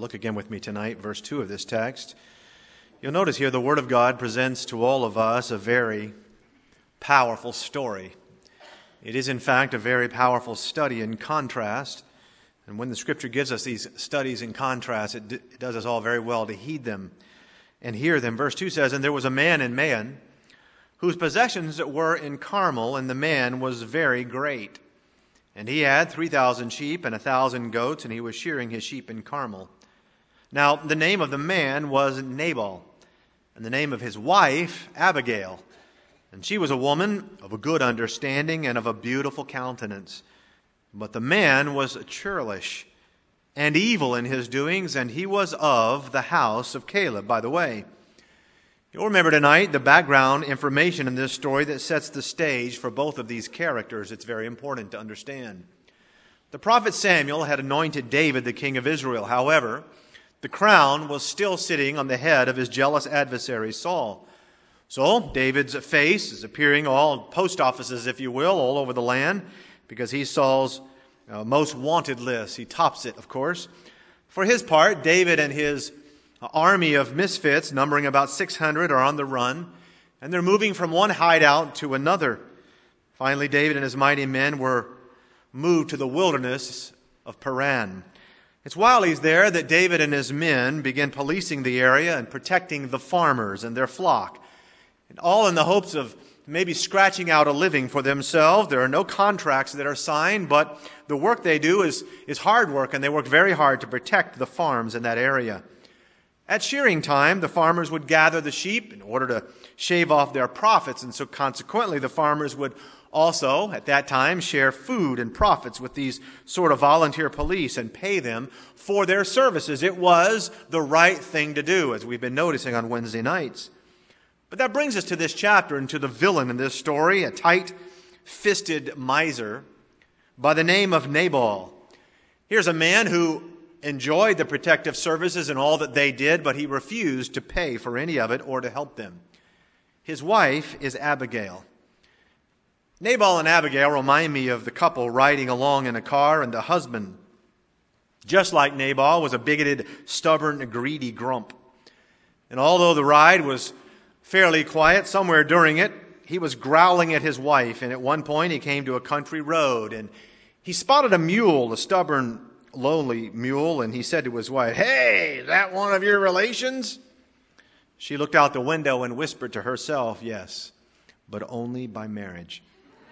Look again with me tonight, verse 2 of this text. You'll notice here the Word of God presents to all of us a very powerful story. It is, in fact, a very powerful study in contrast. And when the Scripture gives us these studies in contrast, it does us all very well to heed them and hear them. Verse 2 says, "And there was a man in Maon, whose possessions were in Carmel, and the man was very great. And he had 3,000 sheep and 1,000 goats, and he was shearing his sheep in Carmel. Now the name of the man was Nabal, and the name of his wife Abigail. And she was a woman of a good understanding and of a beautiful countenance. But the man was churlish and evil in his doings, and he was of the house of Caleb." By the way, you'll remember tonight the background information in this story that sets the stage for both of these characters. It's very important to understand. The prophet Samuel had anointed David the king of Israel. However, the crown was still sitting on the head of his jealous adversary Saul. So David's face is appearing all post offices, if you will, all over the land, because he's Saul's most wanted list. He tops it, of course. For his part, David and his army of misfits, numbering about 600, are on the run, and they're moving from one hideout to another. Finally, David and his mighty men were moved to the wilderness of Paran. It's while he's there that David and his men begin policing the area and protecting the farmers and their flock, and all in the hopes of maybe scratching out a living for themselves. There are no contracts that are signed, but the work they do is hard work, and they work very hard to protect the farms in that area. At shearing time, the farmers would gather the sheep in order to shave off their profits, and so consequently the farmers would also, at that time, share food and profits with these sort of volunteer police and pay them for their services. It was the right thing to do, as we've been noticing on Wednesday nights. But that brings us to this chapter and to the villain in this story, a tight-fisted miser by the name of Nabal. Here's a man who enjoyed the protective services and all that they did, but he refused to pay for any of it or to help them. His wife is Abigail. Nabal and Abigail remind me of the couple riding along in a car, and the husband, just like Nabal, was a bigoted, stubborn, greedy grump. And although the ride was fairly quiet, somewhere during it, he was growling at his wife, and at one point he came to a country road, and he spotted a mule, a stubborn, lonely mule, and he said to his wife, "Hey, is that one of your relations?" She looked out the window and whispered to herself, "Yes, but only by marriage."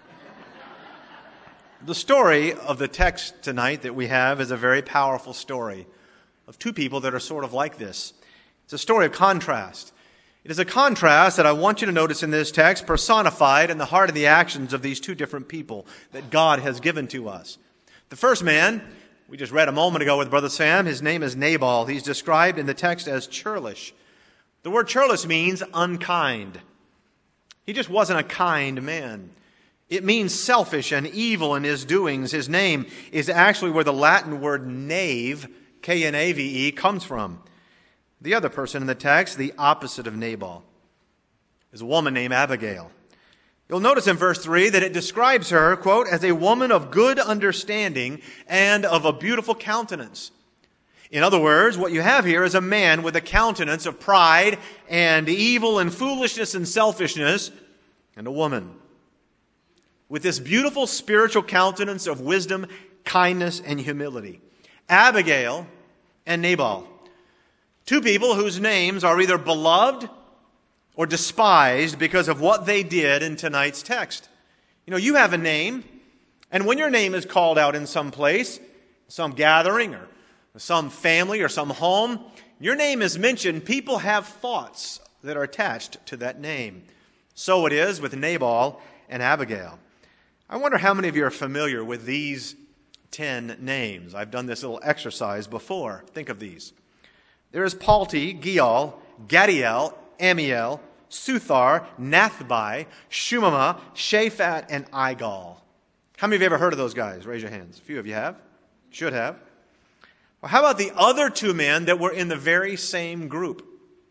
The story of the text tonight that we have is a very powerful story of two people that are sort of like this. It's a story of contrast. It is a contrast that I want you to notice in this text, personified in the heart and the actions of these two different people that God has given to us. The first man, we just read a moment ago with Brother Sam, his name is Nabal. He's described in the text as churlish. The word churlish means unkind. He just wasn't a kind man. It means selfish and evil in his doings. His name is actually where the Latin word knave, K-N-A-V-E, comes from. The other person in the text, the opposite of Nabal, is a woman named Abigail. You'll notice in verse 3 that it describes her, quote, as a woman of good understanding and of a beautiful countenance. In other words, what you have here is a man with a countenance of pride and evil and foolishness and selfishness, and a woman with this beautiful spiritual countenance of wisdom, kindness, and humility. Abigail and Nabal. Two people whose names are either beloved or despised because of what they did in tonight's text. You know, you have a name, and when your name is called out in some place, some gathering or some family or some home, your name is mentioned, people have thoughts that are attached to that name. So it is with Nabal and Abigail. I wonder how many of you are familiar with these 10 names. I've done this little exercise before. Think of these. There is Palti, Gial, Gadiel, Amiel, Suthar, Nathbai, Shumama, Shaphat, and Igal. How many of you have ever heard of those guys? Raise your hands. A few of you have. Should have. Well, how about the other two men that were in the very same group?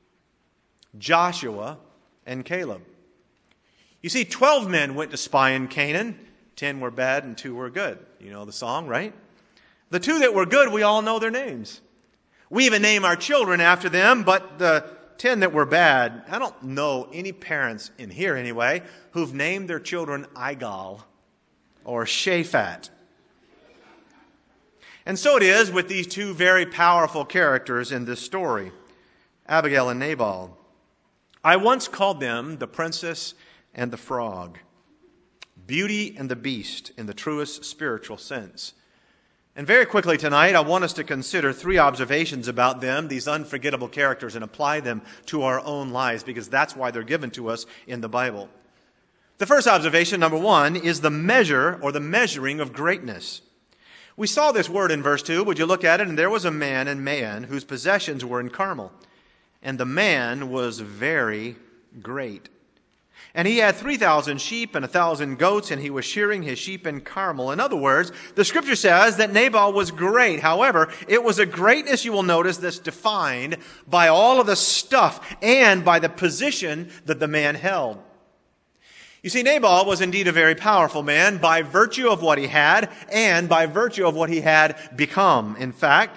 Joshua and Caleb. You see, 12 men went to spy in Canaan. 10 were bad and 2 were good. You know the song, right? The 2 that were good, we all know their names. We even name our children after them, but the 10 that were bad, I don't know any parents in here anyway who've named their children Igal or Shaphat. And so it is with these two very powerful characters in this story, Abigail and Nabal. I once called them the princess and the frog, Beauty and the Beast in the truest spiritual sense. And very quickly tonight, I want us to consider 3 observations about them, these unforgettable characters, and apply them to our own lives, because that's why they're given to us in the Bible. The first observation, number 1, is the measure or the measuring of greatness. We saw this word in verse 2. Would you look at it? And there was a man in Maon whose possessions were in Carmel, and the man was very great. And he had 3,000 sheep and 1,000 goats, and he was shearing his sheep in Carmel. In other words, the scripture says that Nabal was great. However, it was a greatness, you will notice, that's defined by all of the stuff and by the position that the man held. You see, Nabal was indeed a very powerful man by virtue of what he had and by virtue of what he had become. In fact,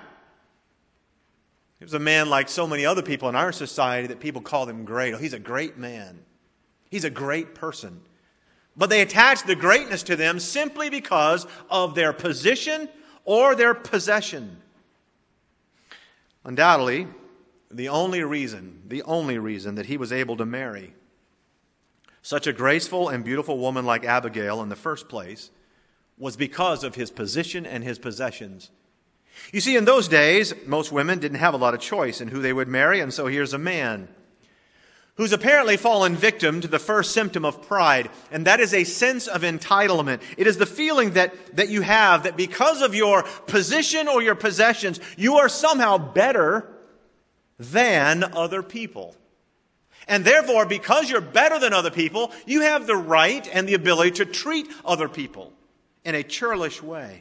he was a man like so many other people in our society that people call him great. Oh, he's a great man. He's a great person. But they attach the greatness to them simply because of their position or their possession. Undoubtedly, the only reason that he was able to marry such a graceful and beautiful woman like Abigail in the first place was because of his position and his possessions. You see, in those days, most women didn't have a lot of choice in who they would marry, and so here's a man who's apparently fallen victim to the first symptom of pride, and that is a sense of entitlement. It is the feeling that you have that because of your position or your possessions, you are somehow better than other people. And therefore, because you're better than other people, you have the right and the ability to treat other people in a churlish way.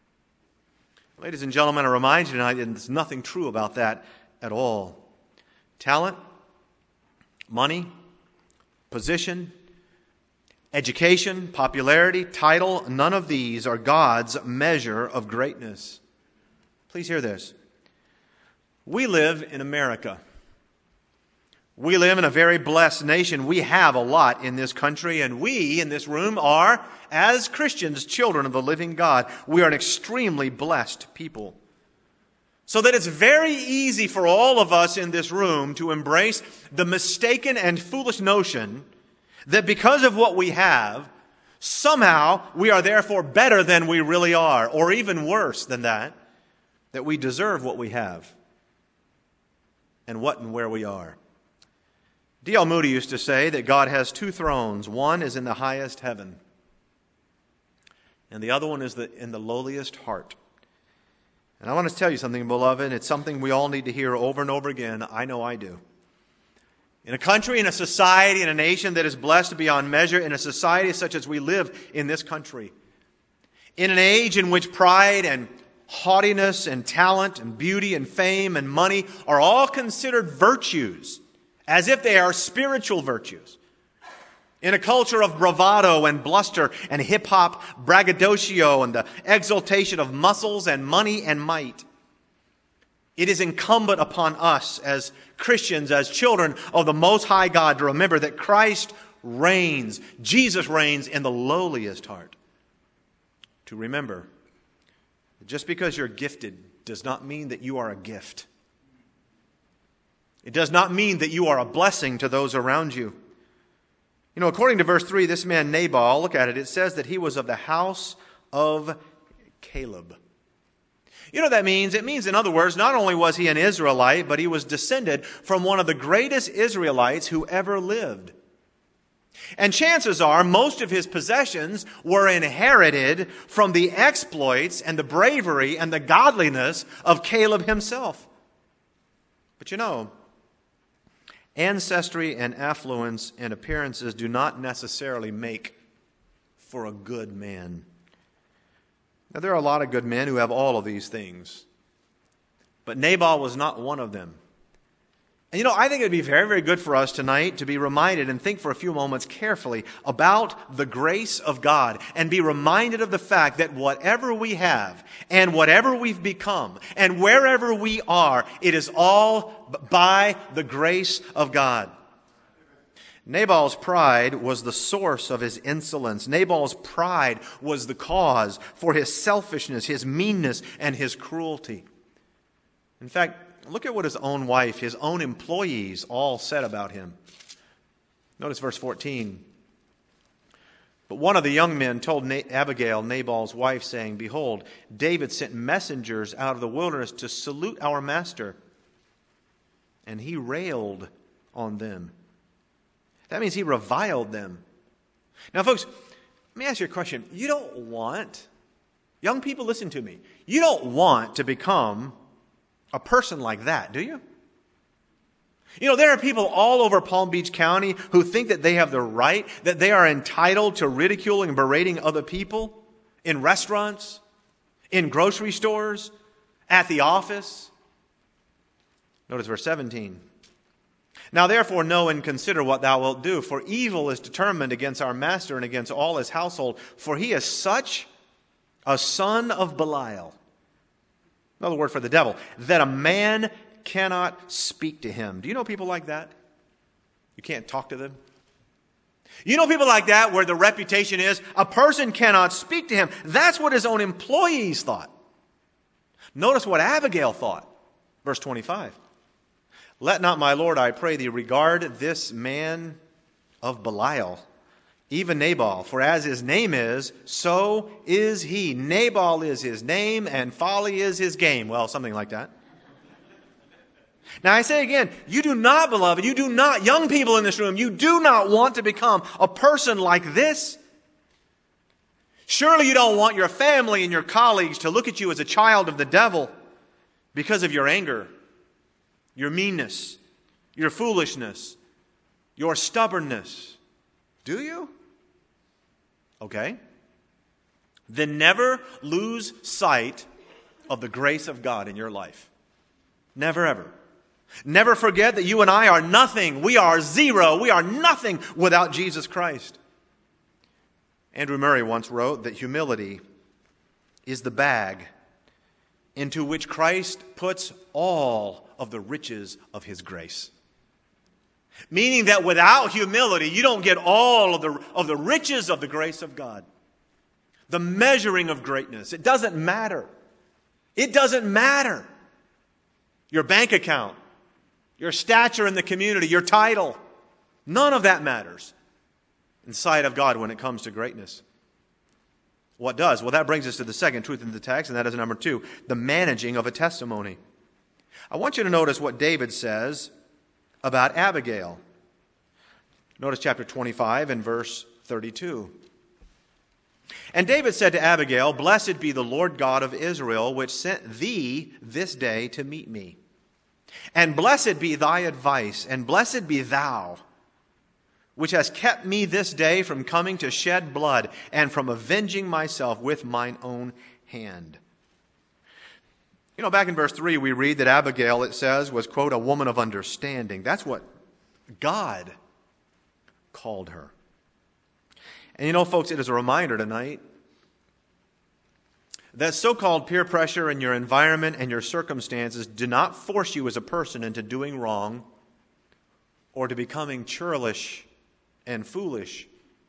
Ladies and gentlemen, I remind you tonight that there's nothing true about that at all. Talent, money, position, education, popularity, title, none of these are God's measure of greatness. Please hear this. We live in America. We live in a very blessed nation. We have a lot in this country, and we in this room are, as Christians, children of the living God. We are an extremely blessed people. So that it's very easy for all of us in this room to embrace the mistaken and foolish notion that because of what we have, somehow we are therefore better than we really are, or even worse than that we deserve what we have and what and where we are. D.L. Moody used to say that God has 2 thrones. One is in the highest heaven, and the other one is in the lowliest heart. And I want to tell you something, beloved. It's something we all need to hear over and over again. I know I do. In a country, in a society, in a nation that is blessed beyond measure, in a society such as we live in this country, in an age in which pride and haughtiness and talent and beauty and fame and money are all considered virtues, as if they are spiritual virtues. In a culture of bravado and bluster and hip-hop braggadocio and the exaltation of muscles and money and might, it is incumbent upon us as Christians, as children of the Most High God, to remember that Christ reigns, Jesus reigns in the lowliest heart. To remember that just because you're gifted does not mean that you are a gift. It does not mean that you are a blessing to those around you. You know, according to verse 3, this man Nabal, look at it, it says that he was of the house of Caleb. You know what that means? It means, in other words, not only was he an Israelite, but he was descended from one of the greatest Israelites who ever lived. And chances are most of his possessions were inherited from the exploits and the bravery and the godliness of Caleb himself. But you know, ancestry and affluence and appearances do not necessarily make for a good man. Now, there are a lot of good men who have all of these things, but Nabal was not one of them. And I think it would be very, very good for us tonight to be reminded and think for a few moments carefully about the grace of God and be reminded of the fact that whatever we have and whatever we've become and wherever we are, it is all by the grace of God. Nabal's pride was the source of his insolence. Nabal's pride was the cause for his selfishness, his meanness, and his cruelty. In fact, look at what his own wife, his own employees all said about him. Notice verse 14. But one of the young men told Abigail, Nabal's wife, saying, Behold, David sent messengers out of the wilderness to salute our master. And he railed on them. That means he reviled them. Now, folks, let me ask you a question. Young people, listen to me. You don't want to become a person like that, do you? There are people all over Palm Beach County who think that they have the right, that they are entitled to ridiculing and berating other people in restaurants, in grocery stores, at the office. Notice verse 17. Now therefore know and consider what thou wilt do, for evil is determined against our master and against all his household, for he is such a son of Belial. Another word for the devil, that a man cannot speak to him. Do you know people like that? You can't talk to them. You know people like that where the reputation is a person cannot speak to him. That's what his own employees thought. Notice what Abigail thought. Verse 25. Let not my Lord, I pray thee, regard this man of Belial, even Nabal, for as his name is, so is he. Nabal is his name, and folly is his game. Well, something like that. Now I say again, you do not, beloved, young people in this room, you do not want to become a person like this. Surely you don't want your family and your colleagues to look at you as a child of the devil because of your anger, your meanness, your foolishness, your stubbornness. Do you? Okay. Then never lose sight of the grace of God in your life. Never, ever. Never forget that you and I are nothing. We are zero. We are nothing without Jesus Christ. Andrew Murray once wrote that humility is the bag into which Christ puts all of the riches of His grace. Meaning that without humility, you don't get all of the riches of the grace of God. The measuring of greatness. It doesn't matter. It doesn't matter. Your bank account, your stature in the community, your title. None of that matters in sight of God when it comes to greatness. What does? Well, that brings us to the second truth in the text, and that is number 2, the managing of a testimony. I want you to notice what David says about Abigail. Notice chapter 25 and verse 32. And David said to Abigail, Blessed be the Lord God of Israel, which sent thee this day to meet me. And blessed be thy advice, and blessed be thou, which has kept me this day from coming to shed blood, and from avenging myself with mine own hand. Back in verse 3, we read that Abigail, it says, was, quote, a woman of understanding. That's what God called her. And folks, it is a reminder tonight that so-called peer pressure in your environment and your circumstances do not force you as a person into doing wrong or to becoming churlish and foolish.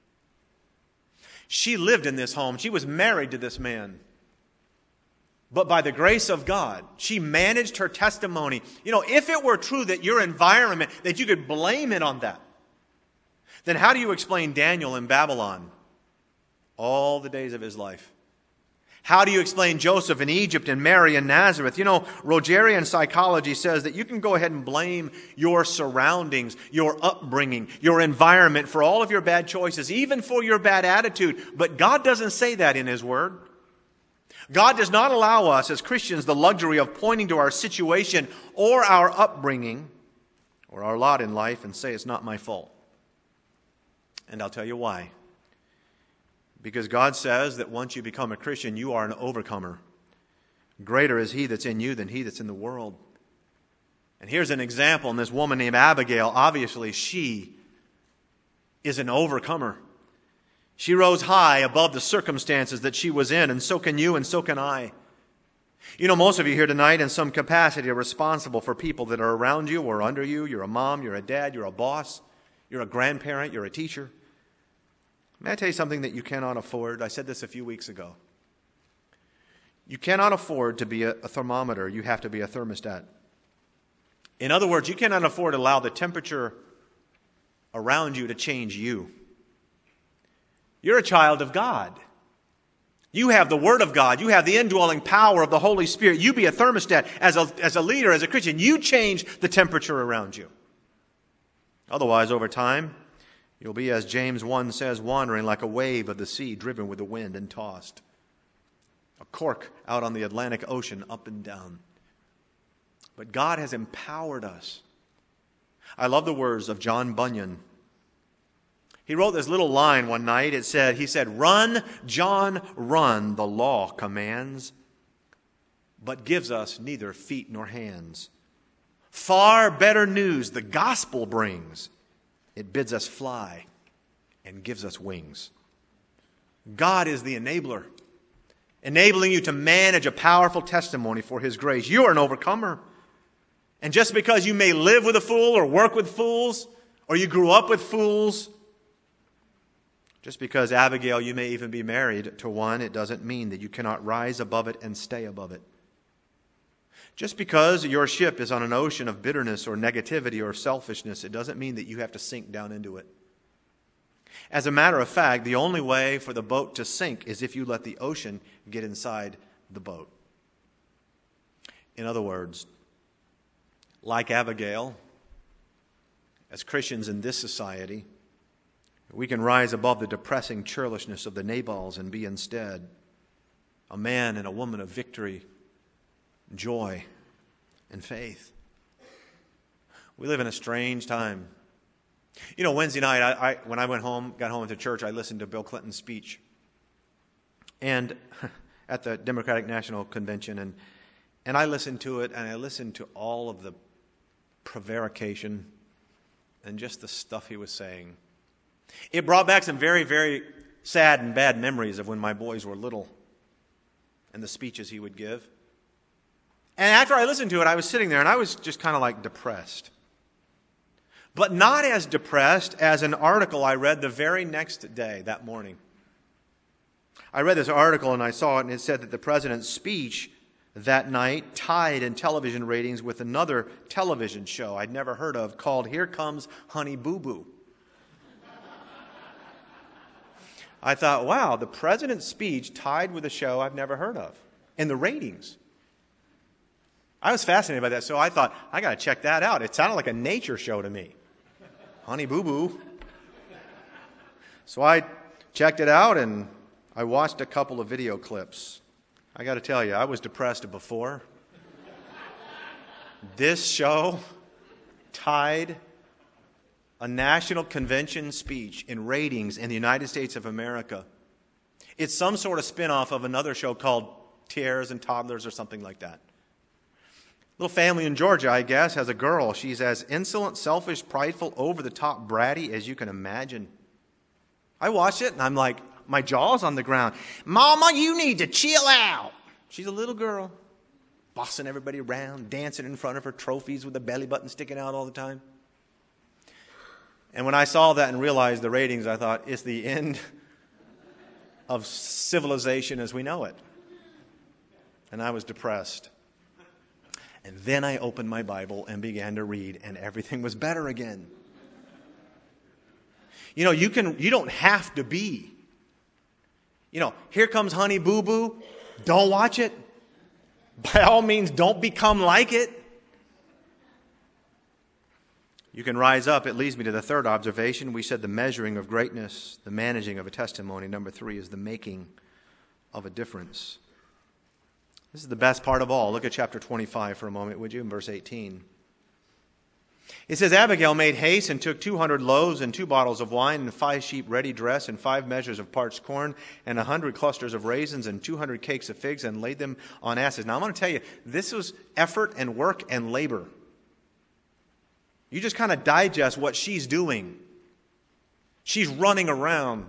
She lived in this home. She was married to this man. But by the grace of God, she managed her testimony. If it were true that your environment, that you could blame it on that, then how do you explain Daniel in Babylon all the days of his life? How do you explain Joseph in Egypt and Mary in Nazareth? Rogerian psychology says that you can go ahead and blame your surroundings, your upbringing, your environment for all of your bad choices, even for your bad attitude. But God doesn't say that in His Word. God does not allow us as Christians the luxury of pointing to our situation or our upbringing or our lot in life and say it's not my fault. And I'll tell you why. Because God says that once you become a Christian, you are an overcomer. Greater is He that's in you than he that's in the world. And here's an example in this woman named Abigail. Obviously, she is an overcomer. She rose high above the circumstances that she was in, and so can you, and so can I. You know, most of you here tonight in some capacity are responsible for people that are around you or under you. You're a mom, you're a dad, you're a boss, you're a grandparent, you're a teacher. May I tell you something that you cannot afford? I said this a few weeks ago. You cannot afford to be a thermometer. You have to be a thermostat. In other words, you cannot afford to allow the temperature around you to change you. You're a child of God. You have the Word of God. You have the indwelling power of the Holy Spirit. You be a thermostat. As a leader, as a Christian, you change the temperature around you. Otherwise, over time, you'll be, as James 1 says, wandering like a wave of the sea, driven with the wind and tossed. A cork out on the Atlantic Ocean, up and down. But God has empowered us. I love the words of John Bunyan. He wrote this little line one night. He said, "Run, John, run, the law commands, but gives us neither feet nor hands. Far better news the gospel brings. It bids us fly and gives us wings." God is the enabler, enabling you to manage a powerful testimony for His grace. You are an overcomer. And just because you may live with a fool or work with fools, or you grew up with fools, just because, Abigail, you may even be married to one, it doesn't mean that you cannot rise above it and stay above it. Just because your ship is on an ocean of bitterness or negativity or selfishness, it doesn't mean that you have to sink down into it. As a matter of fact, the only way for the boat to sink is if you let the ocean get inside the boat. In other words, like Abigail, as Christians in this society, we can rise above the depressing churlishness of the Nabals and be instead a man and a woman of victory, joy, and faith. We live in a strange time. You know, Wednesday night, when I got home to church, I listened to Bill Clinton's speech, and at the Democratic National Convention, and I listened to it, and I listened to all of the prevarication and just the stuff he was saying. It brought back some very, very sad and bad memories of when my boys were little and the speeches he would give. And after I listened to it, I was sitting there and I was just kind of like depressed. But not as depressed as an article I read the very next day, that morning. I read this article and I saw it, and it said that the president's speech that night tied in television ratings with another television show I'd never heard of called Here Comes Honey Boo Boo. I thought, wow, the president's speech tied with a show I've never heard of in the ratings. I was fascinated by that, so I thought, I got to check that out. It sounded like a nature show to me. Honey Boo Boo. So I checked it out, and I watched a couple of video clips. I got to tell you, I was depressed before. This show tied a national convention speech in ratings in the United States of America. It's some sort of spin-off of another show called Tears and Toddlers or something like that. Little family in Georgia, I guess, has a girl. She's as insolent, selfish, prideful, over-the-top, bratty as you can imagine. I watched it, and I'm like, my jaw's on the ground. Mama, you need to chill out. She's a little girl, bossing everybody around, dancing in front of her trophies with the belly button sticking out all the time. And when I saw that and realized the ratings, I thought, it's the end of civilization as we know it. And I was depressed. And then I opened my Bible and began to read, and everything was better again. You know, you don't have to be. You know, Here Comes Honey Boo Boo. Don't watch it. By all means, don't become like it. You can rise up. It leads me to the third observation. We said the measuring of greatness, the managing of a testimony. Number 3 is the making of a difference. This is the best part of all. Look at chapter 25 for a moment, would you, in verse 18. It says, Abigail made haste and took 200 loaves and 2 bottles of wine and 5 sheep ready dressed and 5 measures of parched corn and 100 clusters of raisins and 200 cakes of figs and laid them on asses. Now, I'm going to tell you, this was effort and work and labor. You just kind of digest what she's doing. She's running around.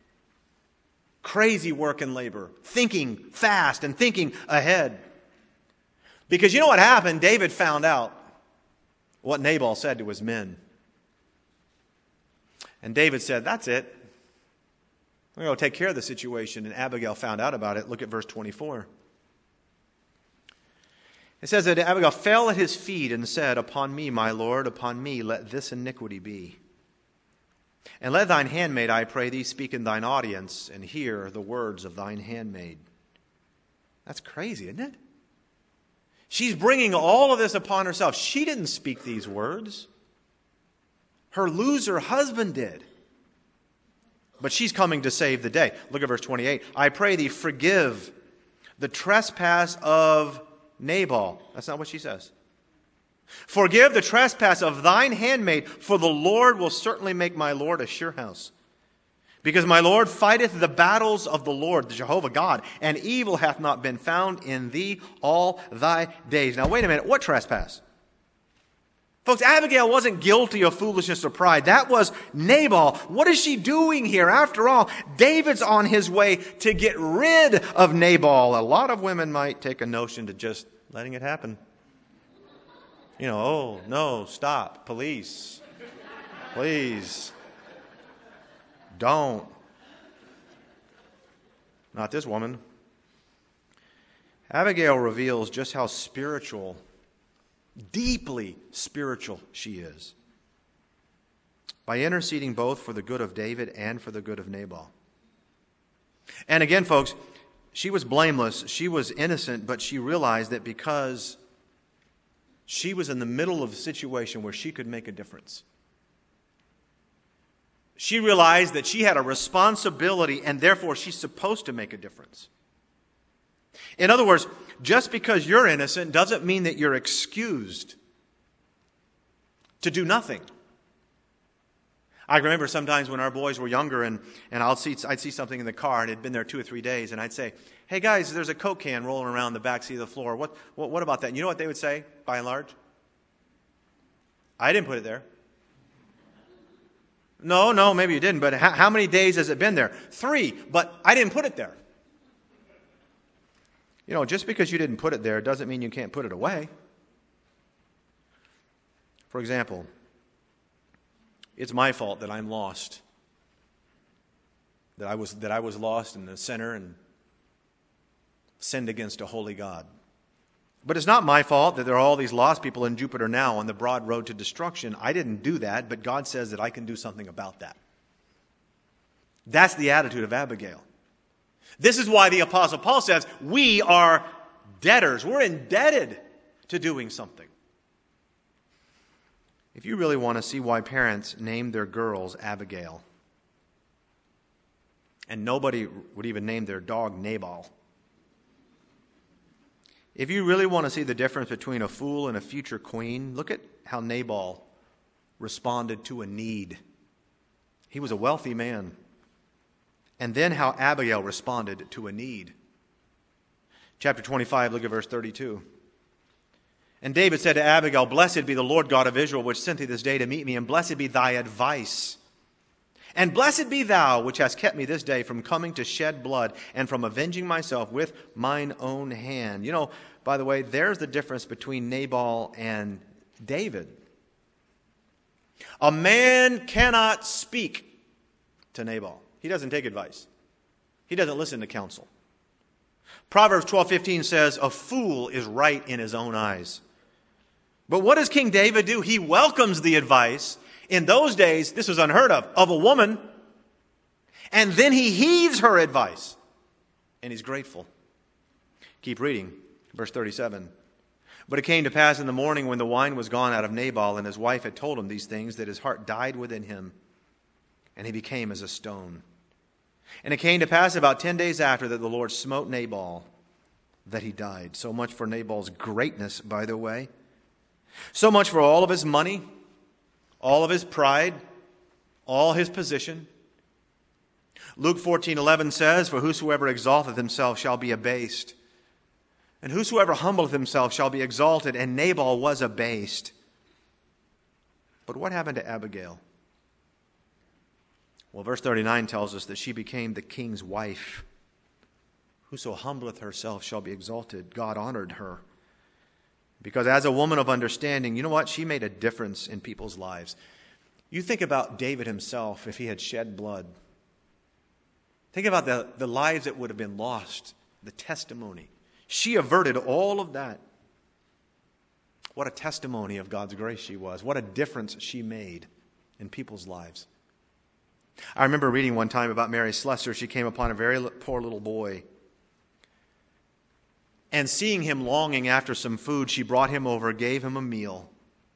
Crazy work and labor. Thinking fast and thinking ahead. Because you know what happened? David found out what Nabal said to his men. And David said, that's it. We're going to take care of the situation. And Abigail found out about it. Look at verse 24. It says that Abigail fell at his feet and said, upon me, my Lord, upon me let this iniquity be. And let thine handmaid, I pray thee, speak in thine audience, and hear the words of thine handmaid. That's crazy, isn't it? She's bringing all of this upon herself. She didn't speak these words. Her loser husband did. But she's coming to save the day. Look at verse 28. I pray thee, forgive the trespass of Nabal. That's not what she says. Forgive the trespass of thine handmaid, for the Lord will certainly make my Lord a sure house. Because my Lord fighteth the battles of the Lord, the Jehovah God, and evil hath not been found in thee all thy days. Now wait a minute, what trespass? Folks, Abigail wasn't guilty of foolishness or pride. That was Nabal. What is she doing here? After all, David's on his way to get rid of Nabal. A lot of women might take a notion to just letting it happen. You know, oh, no, stop, police. Please. Don't. Not this woman. Abigail reveals just how spiritual, deeply spiritual she is, by interceding both for the good of David and for the good of Nabal. And again, folks, she was blameless, she was innocent, but she realized that because she was in the middle of a situation where she could make a difference, she realized that she had a responsibility and therefore she's supposed to make a difference. In other words, just because you're innocent doesn't mean that you're excused to do nothing. I remember sometimes when our boys were younger and I'd see something in the car and it had been there 2 or 3 days and I'd say, hey guys, there's a Coke can rolling around the back seat of the floor. What about that? And you know what they would say, by and large? I didn't put it there. No, maybe you didn't, but how many days has it been there? 3, but I didn't put it there. You know, just because you didn't put it there doesn't mean you can't put it away. For example, it's my fault that I'm lost. That I was lost in the sinner and sinned against a holy God. But it's not my fault that there are all these lost people in Jupiter now on the broad road to destruction. I didn't do that, but God says that I can do something about that. That's the attitude of Abigail. This is why the Apostle Paul says we are debtors. We're indebted to doing something. If you really want to see why parents named their girls Abigail, and nobody would even name their dog Nabal, if you really want to see the difference between a fool and a future queen, look at how Nabal responded to a need. He was a wealthy man. And then how Abigail responded to a need. Chapter 25, look at verse 32. And David said to Abigail, blessed be the Lord God of Israel, which sent thee this day to meet me, and blessed be thy advice. And blessed be thou, which hast kept me this day from coming to shed blood, and from avenging myself with mine own hand. You know, by the way, there's the difference between Nabal and David. A man cannot speak to Nabal. He doesn't take advice. He doesn't listen to counsel. Proverbs 12:15 says, a fool is right in his own eyes. But what does King David do? He welcomes the advice. In those days, this was unheard of a woman. And then he heeds her advice. And he's grateful. Keep reading. Verse 37. But it came to pass in the morning when the wine was gone out of Nabal, and his wife had told him these things, that his heart died within him, and he became as a stone. And it came to pass about 10 days after that the Lord smote Nabal, that he died. So much for Nabal's greatness, by the way. So much for all of his money, all of his pride, all his position. Luke 14:11 says, for whosoever exalteth himself shall be abased, and whosoever humbleth himself shall be exalted. And Nabal was abased. But what happened to Abigail? Well, verse 39 tells us that she became the king's wife. Whoso humbleth herself shall be exalted. God honored her. Because as a woman of understanding, you know what? She made a difference in people's lives. You think about David himself if he had shed blood. Think about the lives that would have been lost, the testimony. She averted all of that. What a testimony of God's grace she was. What a difference she made in people's lives. I remember reading one time about Mary Slessor. She came upon a very poor little boy. And seeing him longing after some food, she brought him over, gave him a meal.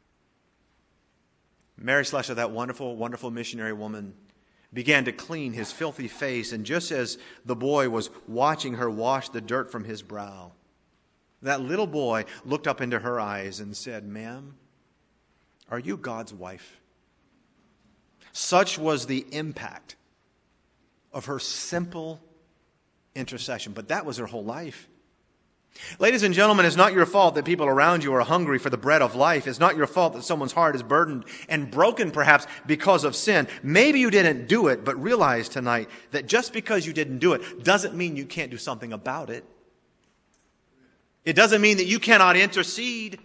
Mary Slessor, that wonderful, wonderful missionary woman, began to clean his filthy face. And just as the boy was watching her wash the dirt from his brow, that little boy looked up into her eyes and said, "Ma'am, are you God's wife?" Such was the impact of her simple intercession. But that was her whole life. Ladies and gentlemen, it's not your fault that people around you are hungry for the bread of life. It's not your fault that someone's heart is burdened and broken perhaps because of sin. Maybe you didn't do it, but realize tonight that just because you didn't do it doesn't mean you can't do something about it. It doesn't mean that you cannot intercede.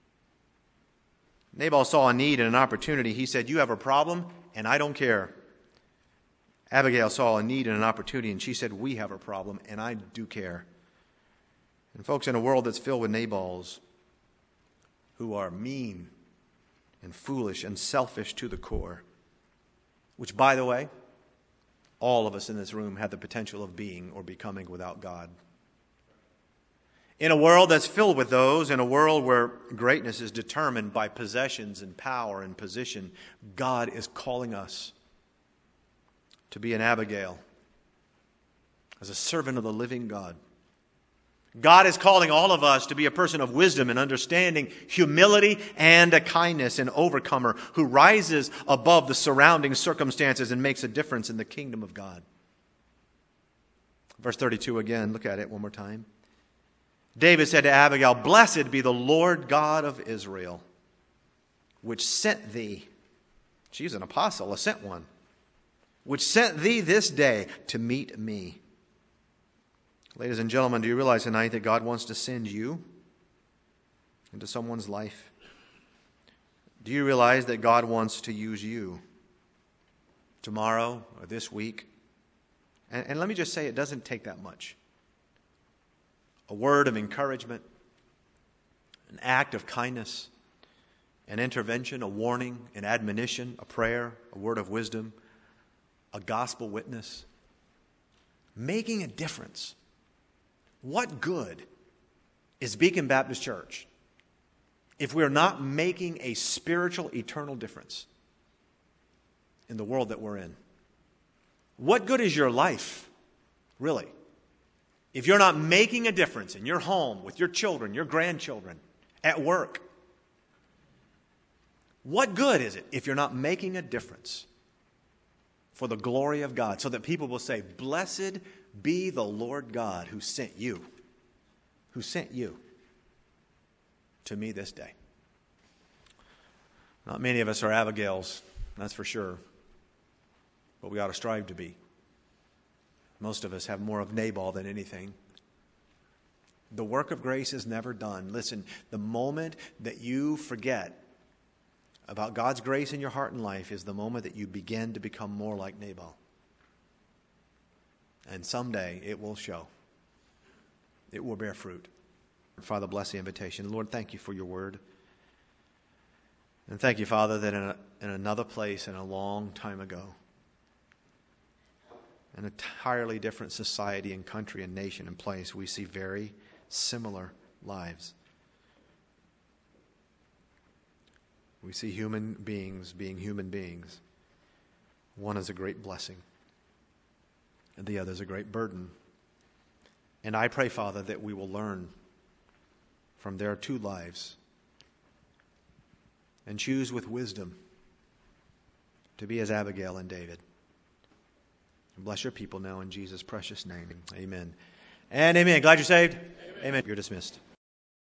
Nabal saw a need and an opportunity. He said, "You have a problem, and I don't care." Abigail saw a need and an opportunity, and she said, "We have a problem, and I do care." And folks, in a world that's filled with Nabals who are mean and foolish and selfish to the core, which, by the way, all of us in this room have the potential of being or becoming without God. In a world that's filled with those, in a world where greatness is determined by possessions and power and position, God is calling us to be an Abigail as a servant of the living God. God is calling all of us to be a person of wisdom and understanding, humility and a kindness, an overcomer who rises above the surrounding circumstances and makes a difference in the kingdom of God. Verse 32 again, look at it one more time. David said to Abigail, "Blessed be the Lord God of Israel, which sent thee." She's an apostle, a sent one. "Which sent thee this day to meet me." Ladies and gentlemen, do you realize tonight that God wants to send you into someone's life? Do you realize that God wants to use you tomorrow or this week? And let me just say, it doesn't take that much. A word of encouragement, an act of kindness, an intervention, a warning, an admonition, a prayer, a word of wisdom, a gospel witness, making a difference. What good is Beacon Baptist Church if we're not making a spiritual, eternal difference in the world that we're in? What good is your life, really, if you're not making a difference in your home, with your children, your grandchildren, at work? What good is it if you're not making a difference for the glory of God, so that people will say, "Blessed be the Lord God who sent you to me this day"? Not many of us are Abigails, that's for sure, but we ought to strive to be. Most of us have more of Nabal than anything. The work of grace is never done. Listen, the moment that you forget about God's grace in your heart and life is the moment that you begin to become more like Nabal. And someday it will show. It will bear fruit. Father, bless the invitation. Lord, thank you for your word. And thank you, Father, that in another place and a long time ago, an entirely different society and country and nation and place, we see very similar lives. We see human beings being human beings. One is a great blessing, and the other is a great burden. And I pray, Father, that we will learn from their two lives and choose with wisdom to be as Abigail and David. And bless your people now in Jesus' precious name. Amen. And amen. Glad you're saved. Amen. You're dismissed.